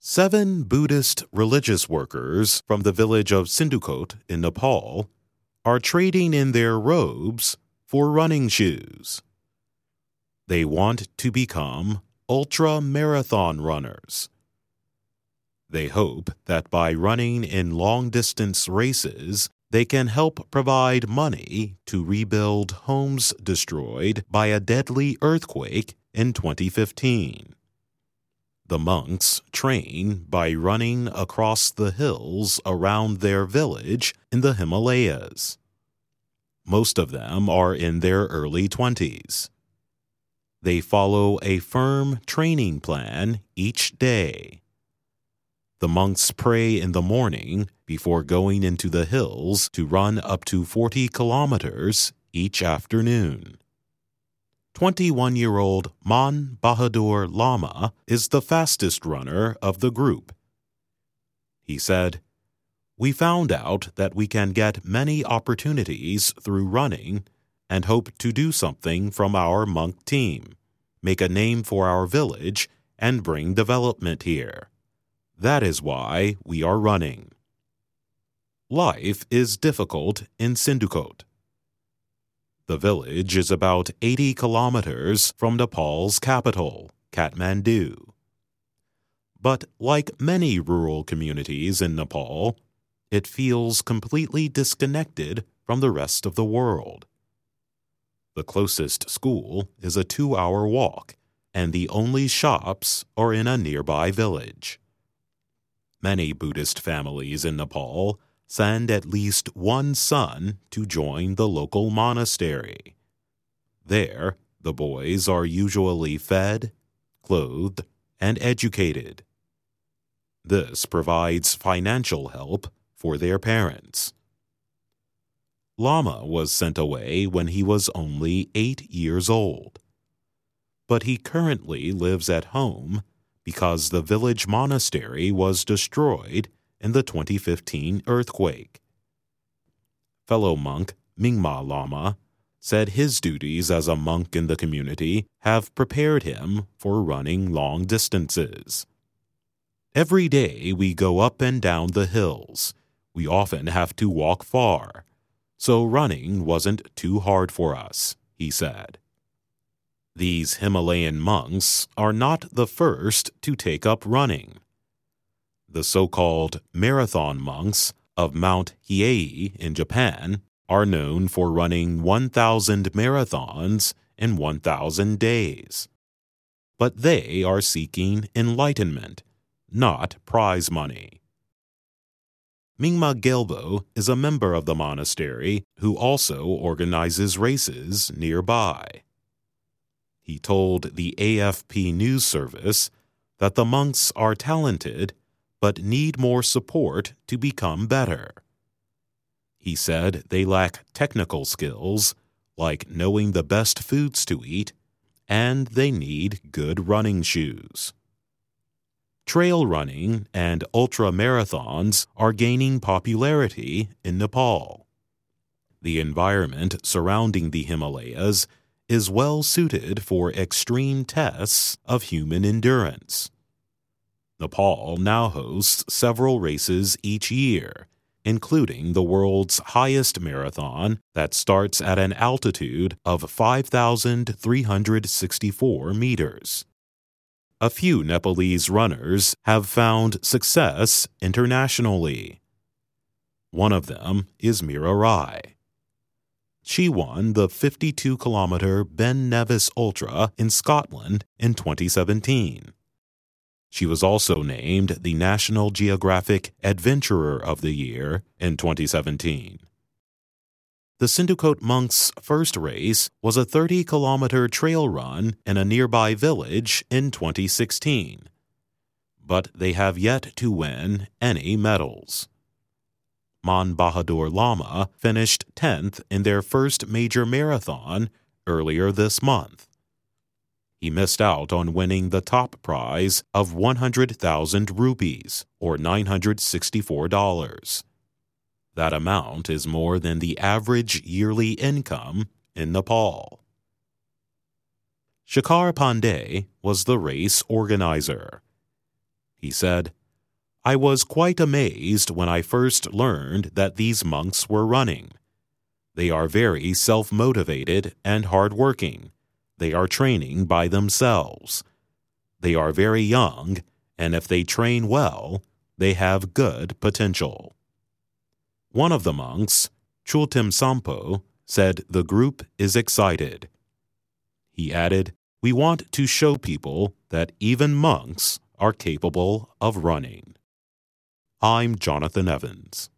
7 Buddhist religious workers from the village of Sindukot in Nepal are trading in their robes for running shoes. They want to become ultra-marathon runners. They hope that by running in long-distance races, they can help provide money to rebuild homes destroyed by a deadly earthquake in 2015. The monks train by running across the hills around their village in the Himalayas. Most of them are in their early 20s. They follow a firm training plan each day. The monks pray in the morning before going into the hills to run up to 40 kilometers each afternoon. 21-year-old Man Bahadur Lama is the fastest runner of the group. He said, "We found out that we can get many opportunities through running and hope to do something from our monk team, make a name for our village, and bring development here. That is why we are running." Life is difficult in Sindukot. The village is about 80 kilometers from Nepal's capital, Kathmandu. But like many rural communities in Nepal, it feels completely disconnected from the rest of the world. The closest school is a 2-hour walk, and the only shops are in a nearby village. Many Buddhist families in Nepal send at least one son to join the local monastery. There, the boys are usually fed, clothed, and educated. This provides financial help for their parents. Lama was sent away when he was only 8 years old. But he currently lives at home because the village monastery was destroyed in the 2015 earthquake. Fellow monk Mingma Lama said his duties as a monk in the community have prepared him for running long distances. "Every day we go up and down the hills. We often have to walk far, so running wasn't too hard for us," he said. These Himalayan monks are not the first to take up running. The so-called marathon monks of Mount Hiei in Japan are known for running 1,000 marathons in 1,000 days. But they are seeking enlightenment, not prize money. Mingma Gelbo is a member of the monastery who also organizes races nearby. He told the AFP news service that the monks are talented but need more support to become better. He said they lack technical skills, like knowing the best foods to eat, and they need good running shoes. Trail running and ultra-marathons are gaining popularity in Nepal. The environment surrounding the Himalayas is well suited for extreme tests of human endurance. Nepal now hosts several races each year, including the world's highest marathon that starts at an altitude of 5,364 meters. A few Nepalese runners have found success internationally. One of them is Mira Rai. She won the 52-kilometer Ben Nevis Ultra in Scotland in 2017. She was also named the National Geographic Adventurer of the Year in 2017. The Sindukot monks' first race was a 30-kilometer trail run in a nearby village in 2016. But they have yet to win any medals. Man Bahadur Lama finished 10th in their first major marathon earlier this month. He missed out on winning the top prize of 100,000 rupees, or $964. That amount is more than the average yearly income in Nepal. Shekhar Pandey was the race organizer. He said, "I was quite amazed when I first learned that these monks were running. They are very self-motivated and hard-working. They are training by themselves. They are very young, and if they train well, they have good potential." One of the monks, Chultim Sampo, said the group is excited. He added, "We want to show people that even monks are capable of running." I'm Jonathan Evans.